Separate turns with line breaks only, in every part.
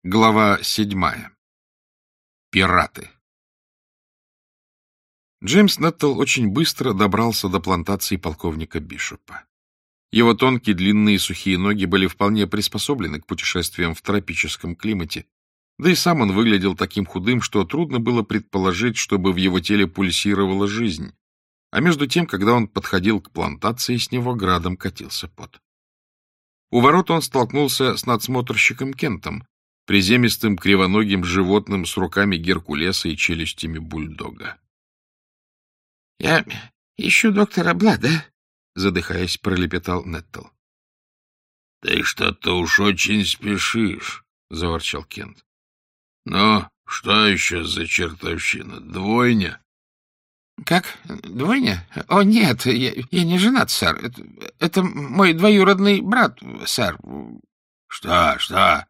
Глава 7. Пираты. Джеймс Неттл очень быстро добрался до плантации полковника Бишопа. Его тонкие, длинные и сухие ноги были вполне приспособлены к путешествиям в тропическом климате, да и сам он выглядел таким худым, что трудно было предположить, чтобы в его теле пульсировала жизнь. А между тем, когда он подходил к плантации, с него градом катился пот. У ворот он столкнулся с надсмотрщиком Кентом, приземистым кривоногим животным с руками Геркулеса и челюстями бульдога. — Я ищу доктора Блада, — задыхаясь, пролепетал Неттл. — Ты что-то уж очень спешишь, — заворчал Кент. — Ну, что еще за чертовщина? Двойня? — Как? Двойня? О, нет, я не женат, сэр. Это мой двоюродный брат, сэр. — Что?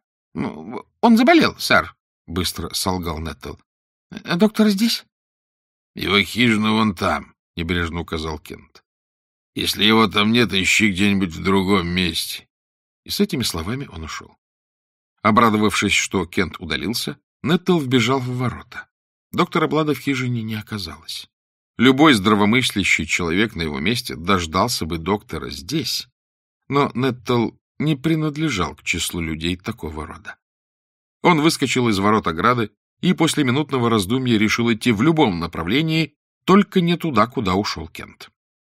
— Он заболел, сэр, — быстро солгал Неттл. — Доктор здесь? — Его хижина вон там, — небрежно указал Кент. — Если его там нет, ищи где-нибудь в другом месте. И с этими словами он ушел. Обрадовавшись, что Кент удалился, Неттл вбежал в ворота. Доктора Блада в хижине не оказалось. Любой здравомыслящий человек на его месте дождался бы доктора здесь, но Неттл не принадлежал к числу людей такого рода. Он выскочил из ворот ограды и после минутного раздумья решил идти в любом направлении, только не туда, куда ушел Кент.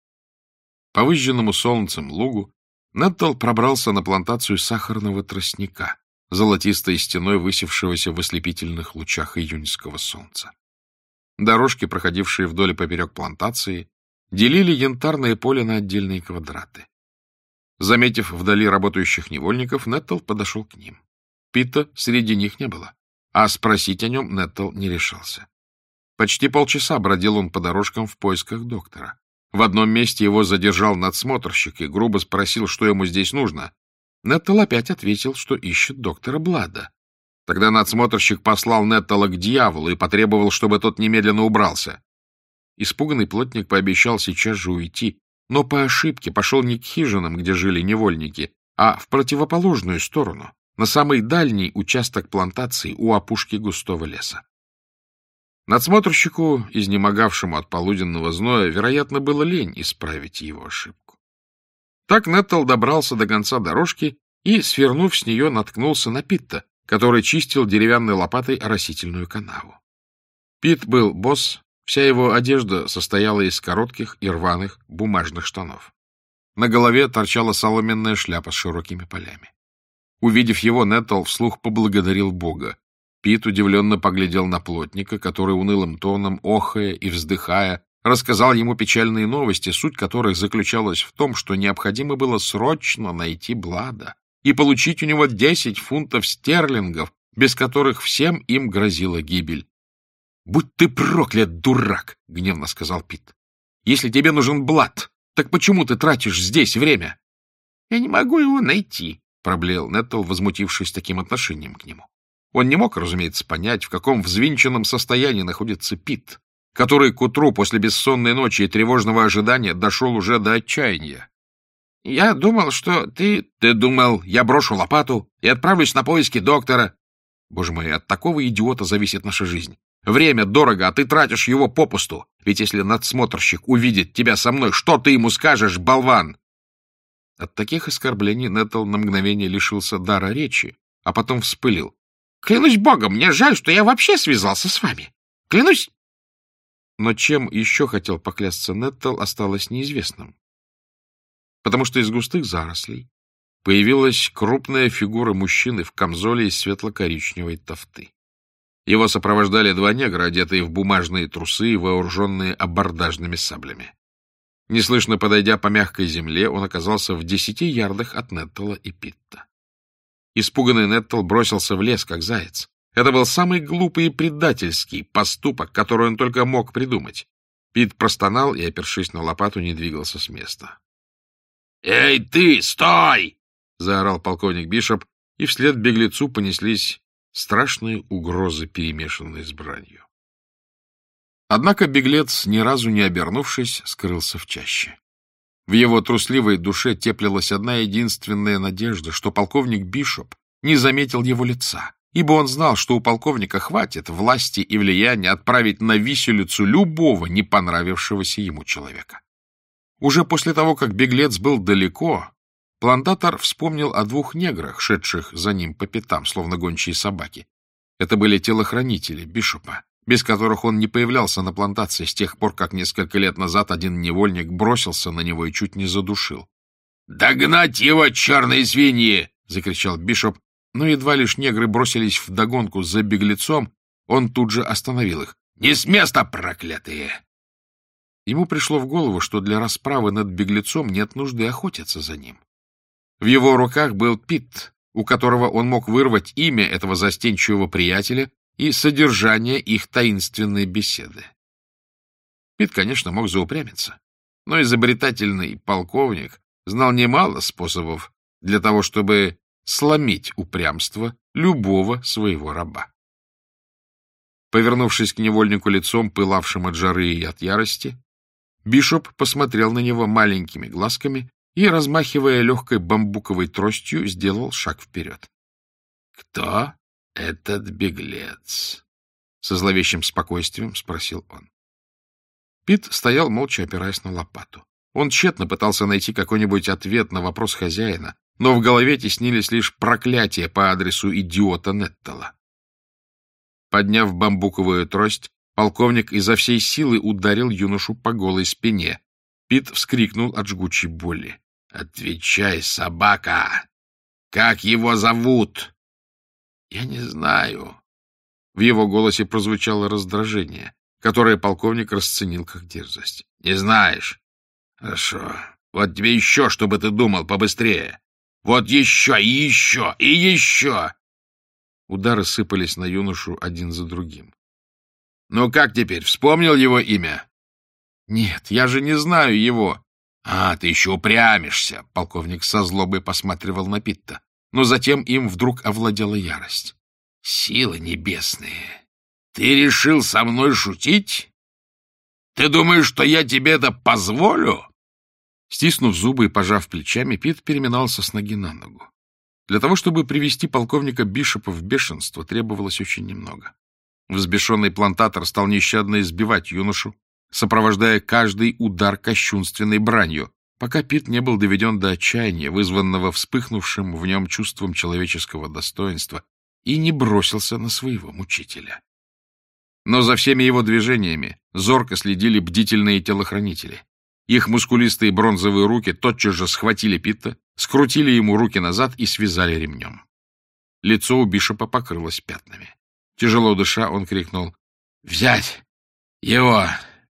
По выжженному солнцем лугу Неттл пробрался на плантацию сахарного тростника, золотистой стеной высевшегося в ослепительных лучах июньского солнца. Дорожки, проходившие вдоль и поперек плантации, делили янтарное поле на отдельные квадраты. Заметив вдали работающих невольников, Неттл подошел к ним. Питта среди них не было, а спросить о нем Неттл не решался. Почти полчаса бродил он по дорожкам в поисках доктора. В одном месте его задержал надсмотрщик и грубо спросил, что ему здесь нужно. Неттл опять ответил, что ищет доктора Блада. Тогда надсмотрщик послал Неттла к дьяволу и потребовал, чтобы тот немедленно убрался. Испуганный плотник пообещал сейчас же уйти, но по ошибке пошел не к хижинам, где жили невольники, а в противоположную сторону, на самый дальний участок плантации у опушки густого леса. Надсмотрщику, изнемогавшему от полуденного зноя, вероятно, было лень исправить его ошибку. Так Неттл добрался до конца дорожки и, свернув с нее, наткнулся на Питта, который чистил деревянной лопатой оросительную канаву. Питт был босс. Вся его одежда состояла из коротких и рваных бумажных штанов. На голове торчала соломенная шляпа с широкими полями. Увидев его, Неттл вслух поблагодарил Бога. Питт удивленно поглядел на плотника, который унылым тоном, охая и вздыхая, рассказал ему печальные новости, суть которых заключалась в том, что необходимо было срочно найти Блада и получить у него 10 фунтов стерлингов, без которых всем им грозила гибель. — Будь ты проклят, дурак! — гневно сказал Питт. — Если тебе нужен Блад, так почему ты тратишь здесь время? — Я не могу его найти, — проблеял Неттл, возмутившись таким отношением к нему. Он не мог, разумеется, понять, в каком взвинченном состоянии находится Питт, который к утру после бессонной ночи и тревожного ожидания дошел уже до отчаяния. — Я думал, что ты... — Ты думал, я брошу лопату и отправлюсь на поиски доктора? Боже мой, от такого идиота зависит наша жизнь. Время дорого, а ты тратишь его попусту. Ведь если надсмотрщик увидит тебя со мной, что ты ему скажешь, болван? От таких оскорблений Неттл на мгновение лишился дара речи, а потом вспылил. — Клянусь богом, мне жаль, что я вообще связался с вами. Клянусь... Но чем еще хотел поклясться Неттл, осталось неизвестным. Потому что из густых зарослей появилась крупная фигура мужчины в камзоле из светло-коричневой тафты. Его сопровождали 2 негра, одетые в бумажные трусы и вооруженные абордажными саблями. Неслышно подойдя по мягкой земле, он оказался в 10 ярдах от Неттла и Питта. Испуганный Неттл бросился в лес, как заяц. Это был самый глупый и предательский поступок, который он только мог придумать. Питт простонал и, опершись на лопату, не двигался с места. — Эй, ты, стой! — заорал полковник Бишоп, и вслед беглецу понеслись страшные угрозы, перемешанные с бранью. Однако беглец, ни разу не обернувшись, скрылся в чаще. В его трусливой душе теплилась одна единственная надежда, что полковник Бишоп не заметил его лица ибо он знал, что у полковника хватит власти и влияния отправить на виселицу любого не понравившегося ему человека. Уже после того, как беглец был далеко, плантатор вспомнил о двух неграх, шедших за ним по пятам, словно гончие собаки. Это были телохранители Бишопа, без которых он не появлялся на плантации с тех пор, как несколько лет назад один невольник бросился на него и чуть не задушил. «Догнать его, черные свиньи!» — закричал Бишоп, но едва лишь негры бросились вдогонку за беглецом, он тут же остановил их. «Не с места, проклятые!» Ему пришло в голову, что для расправы над беглецом нет нужды охотиться за ним. В его руках был Пит, у которого он мог вырвать имя этого застенчивого приятеля и содержание их таинственной беседы. Пит, конечно, мог заупрямиться, но изобретательный полковник знал немало способов для того, чтобы сломить упрямство любого своего раба. Повернувшись к невольнику лицом, пылавшим от жары и от ярости, Бишоп посмотрел на него маленькими глазками и, размахивая легкой бамбуковой тростью, сделал шаг вперед. — Кто этот беглец? — со зловещим спокойствием спросил он. Пит стоял, молча опираясь на лопату. Он тщетно пытался найти какой-нибудь ответ на вопрос хозяина, но в голове теснились лишь проклятия по адресу идиота Неттела. Подняв бамбуковую трость, полковник изо всей силы ударил юношу по голой спине. Пит вскрикнул от жгучей боли. — Отвечай, собака! Как его зовут? — Я не знаю. В его голосе прозвучало раздражение, которое полковник расценил как дерзость. — Не знаешь? Хорошо. Вот тебе еще, чтобы ты думал побыстрее. Вот еще, и еще, и еще! Удары сыпались на юношу один за другим. — Ну как теперь, вспомнил его имя? — Нет, я же не знаю его. — А, ты еще упрямишься! — полковник со злобой посматривал на Питта. Но затем им вдруг овладела ярость. — Силы небесные! Ты решил со мной шутить? Ты думаешь, что я тебе это позволю? Стиснув зубы и пожав плечами, Пит переминался с ноги на ногу. Для того, чтобы привести полковника Бишопа в бешенство, требовалось очень немного. Взбешенный плантатор стал нещадно избивать юношу, сопровождая каждый удар кощунственной бранью, пока Пит не был доведен до отчаяния, вызванного вспыхнувшим в нем чувством человеческого достоинства, и не бросился на своего мучителя. Но за всеми его движениями зорко следили бдительные телохранители. Их мускулистые бронзовые руки тотчас же схватили Питта, скрутили ему руки назад и связали ремнем. Лицо у Бишопа покрылось пятнами. Тяжело дыша, он крикнул: «Взять его!»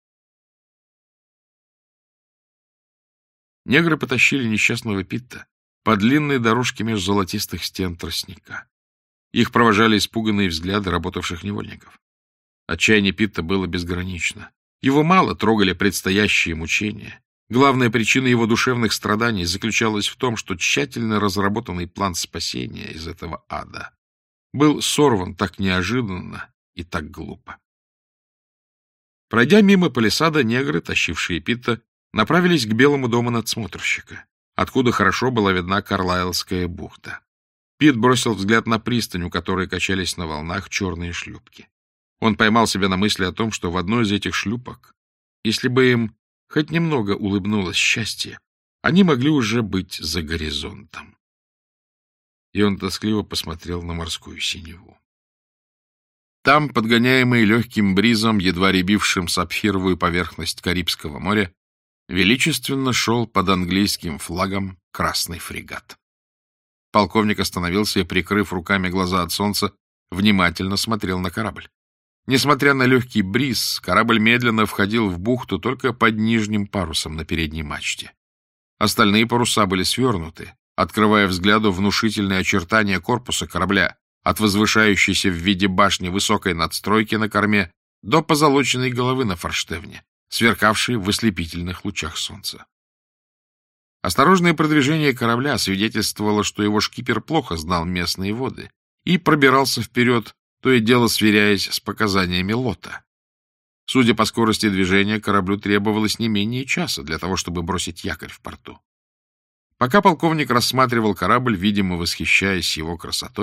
Негры потащили несчастного Питта по длинной дорожке меж золотистых стен тростника. Их провожали испуганные взгляды работавших невольников. Отчаяние Питта было безгранично. Его мало трогали предстоящие мучения. Главная причина его душевных страданий заключалась в том, что тщательно разработанный план спасения из этого ада был сорван так неожиданно и так глупо. Пройдя мимо палисада, негры, тащившие Питта, направились к Белому дому надсмотрщика, откуда хорошо была видна Карлайлская бухта. Пит бросил взгляд на пристань, у которой качались на волнах черные шлюпки. Он поймал себя на мысли о том, что в одной из этих шлюпок, если бы им хоть немного улыбнулось счастье, они могли уже быть за горизонтом. И он тоскливо посмотрел на морскую синеву. Там, подгоняемый легким бризом, едва рябившим сапфировую поверхность Карибского моря, величественно шел под английским флагом красный фрегат. Полковник остановился и, прикрыв руками глаза от солнца, внимательно смотрел на корабль. Несмотря на легкий бриз, корабль медленно входил в бухту только под нижним парусом на передней мачте. Остальные паруса были свернуты, открывая взгляду внушительные очертания корпуса корабля, от возвышающейся в виде башни высокой надстройки на корме до позолоченной головы на форштевне, сверкавшей в ослепительных лучах солнца. Осторожное продвижение корабля свидетельствовало, что его шкипер плохо знал местные воды и пробирался вперед, то и дело сверяясь с показаниями лота. Судя по скорости движения, кораблю требовалось не менее часа для того, чтобы бросить якорь в порту. Пока полковник рассматривал корабль, видимо, восхищаясь его красотой,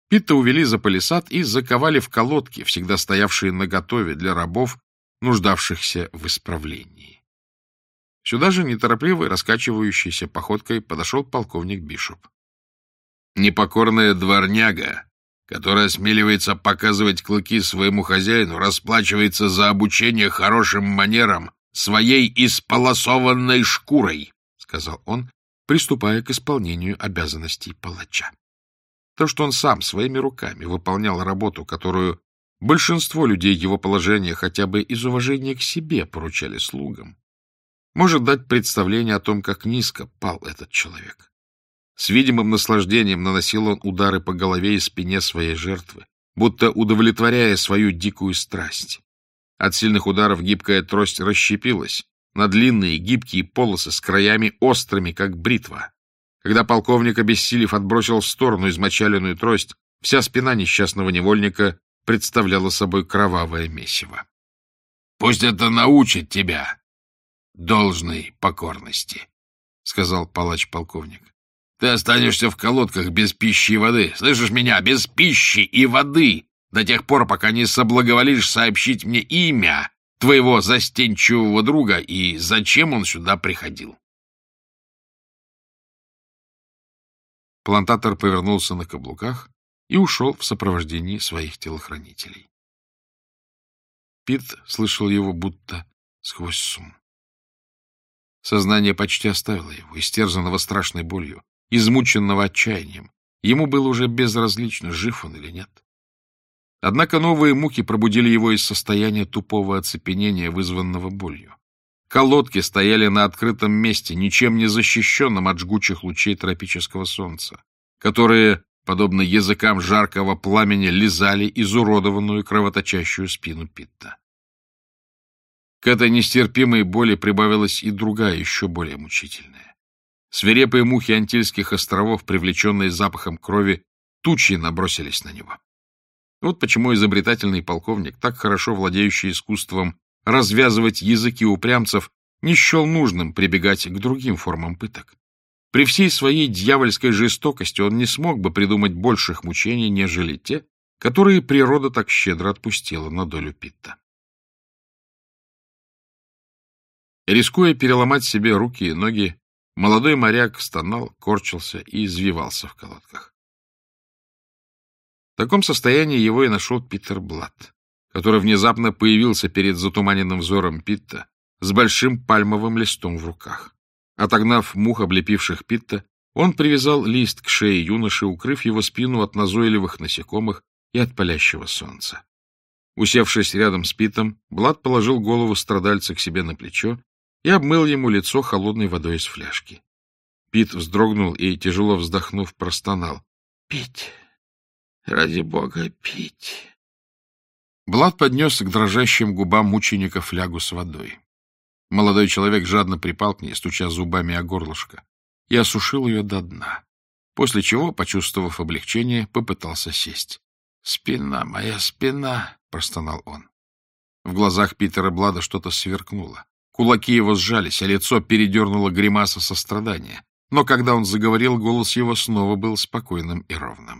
Питта увели за палисад и заковали в колодки, всегда стоявшие наготове для рабов, нуждавшихся в исправлении. Сюда же неторопливой, раскачивающейся походкой подошел полковник Бишоп. «Непокорная дворняга, которая осмеливается показывать клыки своему хозяину, расплачивается за обучение хорошим манерам своей исполосованной шкурой», — сказал он, приступая к исполнению обязанностей палача. То, что он сам своими руками выполнял работу, которую большинство людей его положения хотя бы из уважения к себе поручали слугам, может дать представление о том, как низко пал этот человек. С видимым наслаждением наносил он удары по голове и спине своей жертвы, будто удовлетворяя свою дикую страсть. От сильных ударов гибкая трость расщепилась на длинные гибкие полосы с краями острыми, как бритва. Когда полковник, обессилев, отбросил в сторону измочаленную трость, вся спина несчастного невольника представляла собой кровавое месиво. — Пусть это научит тебя должной покорности, — сказал палач-полковник. — Ты останешься в колодках без пищи и воды. Слышишь меня? Без пищи и воды! До тех пор, пока не соблаговолишь сообщить мне имя твоего застенчивого друга и зачем он сюда приходил. Плантатор повернулся на каблуках и ушел в сопровождении своих телохранителей. Питт слышал его будто сквозь сон. Сознание почти оставило его, истерзанного страшной болью, измученного отчаянием. Ему было уже безразлично, жив он или нет. Однако новые муки пробудили его из состояния тупого оцепенения, вызванного болью. Колодки стояли на открытом месте, ничем не защищенном от жгучих лучей тропического солнца, которые, подобно языкам жаркого пламени, лизали изуродованную кровоточащую спину Питта. К этой нестерпимой боли прибавилась и другая, еще более мучительная. Свирепые мухи Антильских островов, привлеченные запахом крови, тучей набросились на него. Вот почему изобретательный полковник, так хорошо владеющий искусством развязывать языки упрямцев, не счел нужным прибегать к другим формам пыток. При всей своей дьявольской жестокости он не смог бы придумать больших мучений, нежели те, которые природа так щедро отпустила на долю Питта. Рискуя переломать себе руки и ноги, молодой моряк стонал, корчился и извивался в колодках. В таком состоянии его и нашел Питер Блатт, который внезапно появился перед затуманенным взором Питта с большим пальмовым листом в руках. Отогнав мух, облепивших Питта, он привязал лист к шее юноши, укрыв его спину от назойливых насекомых и от палящего солнца. Усевшись рядом с Питтом, Блатт положил голову страдальца к себе на плечо и обмыл ему лицо холодной водой из фляжки. Питт вздрогнул и, тяжело вздохнув, простонал. — Пить! Ради бога, пить! Блатт поднес к дрожащим губам мученика флягу с водой. Молодой человек жадно припал к ней, стуча зубами о горлышко, и осушил ее до дна, после чего, почувствовав облегчение, попытался сесть. — Спина, моя спина! — простонал он. В глазах Питера Бладда что-то сверкнуло. Кулаки его сжались, а лицо передернуло гримаса сострадания. Но когда он заговорил, голос его снова был спокойным и ровным.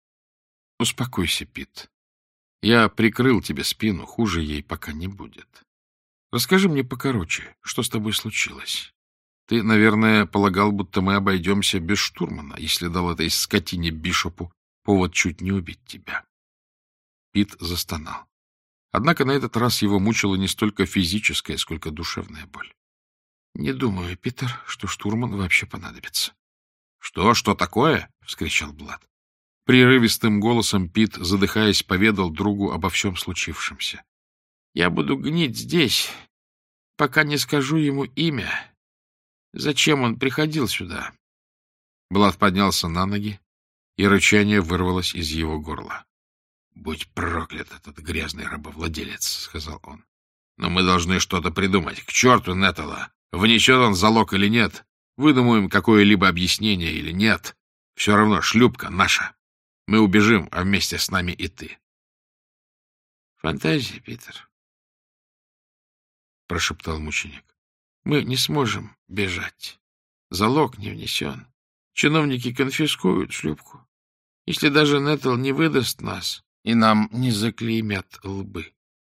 — Успокойся, Питт. Я прикрыл тебе спину, хуже ей пока не будет. Расскажи мне покороче, что с тобой случилось. Ты, наверное, полагал, будто мы обойдемся без штурмана, если дал этой скотине Бишопу повод чуть не убить тебя. Питт застонал. Однако на этот раз его мучила не столько физическая, сколько душевная боль. — Не думаю, Питер, что штурман вообще понадобится. — Что такое? — вскричал Блатт. Прерывистым голосом Питт, задыхаясь, поведал другу обо всем случившемся. — Я буду гнить здесь, пока не скажу ему имя. Зачем он приходил сюда? Блатт поднялся на ноги, и рычание вырвалось из его горла. — Будь проклят этот грязный рабовладелец, — сказал он. — Но мы должны что-то придумать. К черту Неттела! Внесет он залог или нет? Выдумаем какое-либо объяснение или нет? Все равно шлюпка наша. Мы убежим, а вместе с нами и ты. — Фантазия, Питер, — прошептал мученик. — Мы не сможем бежать. Залог не внесен. Чиновники конфискуют шлюпку. если даже Неттл не выдаст нас, и нам не заклеймят лбы.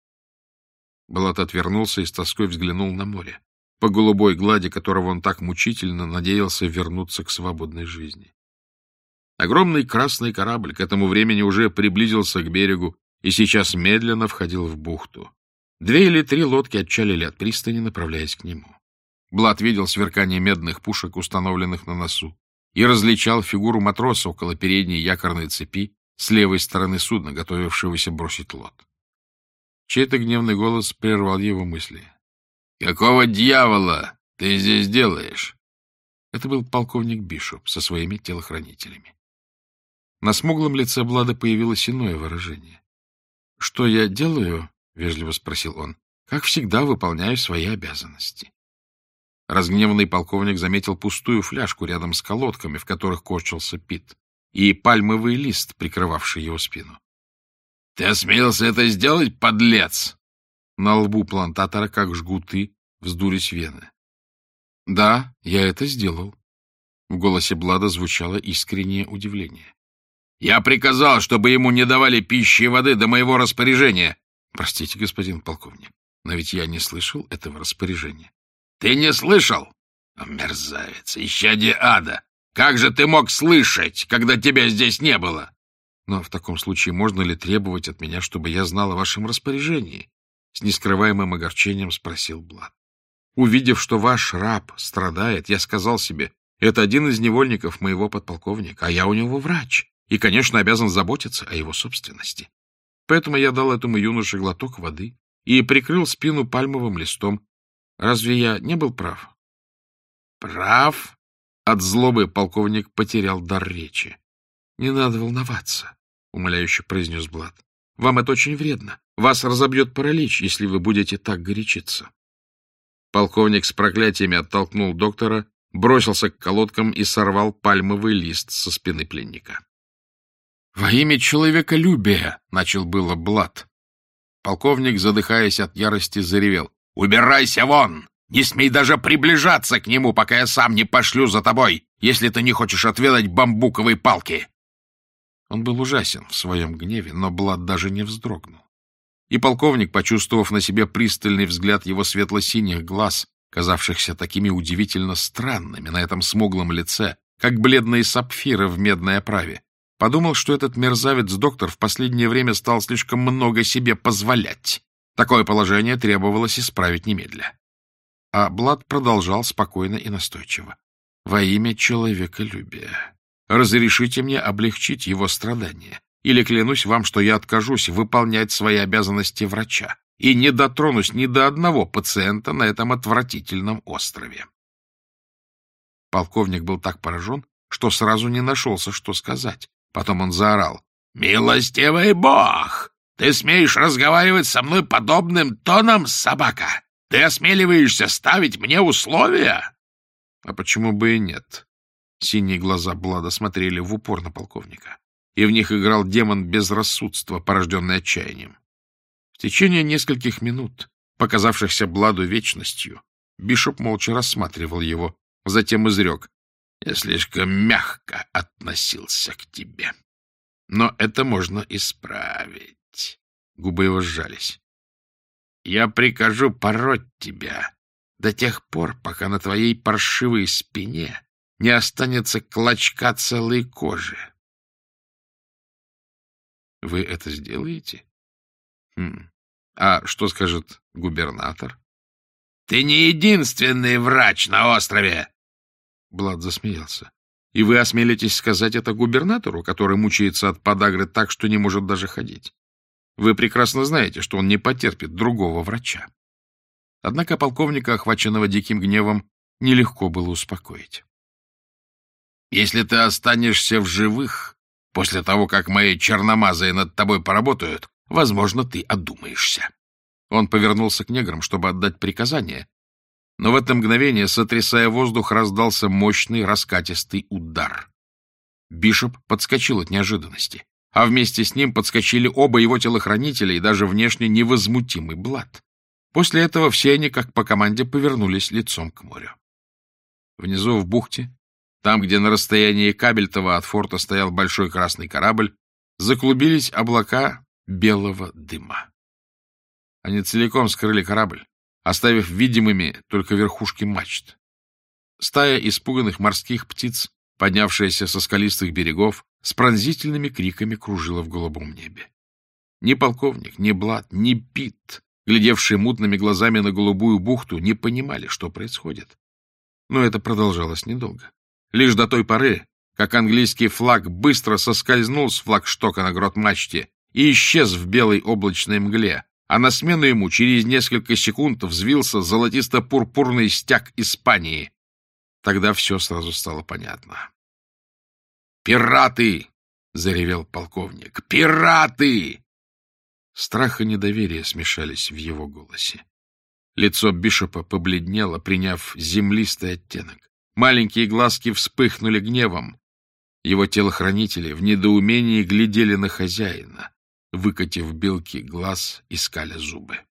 Блат отвернулся и с тоской взглянул на море, по голубой глади которого он так мучительно надеялся вернуться к свободной жизни. Огромный красный корабль к этому времени уже приблизился к берегу и сейчас медленно входил в бухту. 2 или 3 лодки отчалили от пристани, направляясь к нему. Блат видел сверкание медных пушек, установленных на носу, и различал фигуру матроса около передней якорной цепи с левой стороны судна, готовившегося бросить лод. Чей-то гневный голос прервал его мысли. — Какого дьявола ты здесь делаешь? Это был полковник Бишоп со своими телохранителями. На смуглом лице Блада появилось иное выражение. — Что я делаю? — вежливо спросил он. — Как всегда, выполняю свои обязанности. Разгневанный полковник заметил пустую фляжку рядом с колодками, в которых корчился Пит, и пальмовый лист, прикрывавший его спину. — Ты осмелился это сделать, подлец? На лбу плантатора, как жгуты, вздулись вены. — Да, я это сделал. В голосе Блада звучало искреннее удивление. — Я приказал, чтобы ему не давали пищи и воды до моего распоряжения. — Простите, господин полковник, но ведь я не слышал этого распоряжения. — Ты не слышал? О, мерзавец, исчадие ада! Как же ты мог слышать, когда тебя здесь не было? — Но в таком случае можно ли требовать от меня, чтобы я знал о вашем распоряжении? С нескрываемым огорчением спросил Блад. Увидев, что ваш раб страдает, я сказал себе, это один из невольников моего подполковника, а я у него врач, и, конечно, обязан заботиться о его собственности. Поэтому я дал этому юноше глоток воды и прикрыл спину пальмовым листом. Разве я не был прав? — Прав? От злобы полковник потерял дар речи. — Не надо волноваться, — умоляюще произнес Блад. — Вам это очень вредно. Вас разобьет паралич, если вы будете так горячиться. Полковник с проклятиями оттолкнул доктора, бросился к колодкам и сорвал пальмовый лист со спины пленника. — Во имя человеколюбия! — начал было Блад. Полковник, задыхаясь от ярости, заревел. — Убирайся вон! Не смей даже приближаться к нему, пока я сам не пошлю за тобой, если ты не хочешь отведать бамбуковой палки! Он был ужасен в своем гневе, но Блад даже не вздрогнул. И полковник, почувствовав на себе пристальный взгляд его светло-синих глаз, казавшихся такими удивительно странными на этом смуглом лице, как бледные сапфиры в медной оправе, подумал, что этот мерзавец-доктор в последнее время стал слишком много себе позволять. Такое положение требовалось исправить немедля. А Блад продолжал спокойно и настойчиво. «Во имя человеколюбия, разрешите мне облегчить его страдания, или клянусь вам, что я откажусь выполнять свои обязанности врача и не дотронусь ни до одного пациента на этом отвратительном острове». Полковник был так поражен, что сразу не нашелся, что сказать. Потом он заорал. «Милостивый Бог! Ты смеешь разговаривать со мной подобным тоном, собака? Ты осмеливаешься ставить мне условия?» А почему бы и нет? Синие глаза Блада смотрели в упор на полковника, и в них играл демон безрассудства, порожденный отчаянием. В течение нескольких минут, показавшихся Бладу вечностью, Бишоп молча рассматривал его, затем изрек: «Я слишком мягко относился к тебе. Но это можно исправить». Губы его сжались. «Я прикажу пороть тебя до тех пор, пока на твоей паршивой спине не останется клочка целой кожи». Вы это сделаете? А что скажет губернатор? Ты не единственный врач на острове. Блад засмеялся. И вы осмелитесь сказать это губернатору, который мучается от подагры так, что не может даже ходить? Вы прекрасно знаете, что он не потерпит другого врача. Однако полковника, охваченного диким гневом, нелегко было успокоить. Если ты останешься в живых после того, как мои черномазые над тобой поработают, возможно, ты одумаешься. Он повернулся к неграм, чтобы отдать приказание, но в это мгновение, сотрясая воздух, раздался мощный раскатистый удар. Бишоп подскочил от неожиданности, а вместе с ним подскочили оба его телохранителя и даже внешне невозмутимый Блад. После этого все они, как по команде, повернулись лицом к морю. Внизу в бухте Там, где на расстоянии кабельтова от форта стоял большой красный корабль, заклубились облака белого дыма. Они целиком скрыли корабль, оставив видимыми только верхушки мачт. Стая испуганных морских птиц, поднявшаяся со скалистых берегов, с пронзительными криками кружила в голубом небе. Ни полковник, ни Блад, ни Пит, глядевшие мутными глазами на голубую бухту, не понимали, что происходит. Но это продолжалось недолго. Лишь до той поры, как английский флаг быстро соскользнул с флагштока на грот-мачте и исчез в белой облачной мгле, а на смену ему через несколько секунд взвился золотисто-пурпурный стяг Испании. Тогда все сразу стало понятно. «Пираты!» — заревел полковник. «Пираты!» Страх и недоверие смешались в его голосе. Лицо Бишопа побледнело, приняв землистый оттенок. Маленькие глазки вспыхнули гневом. Его телохранители в недоумении глядели на хозяина, выкатив белки глаз и скаля зубы.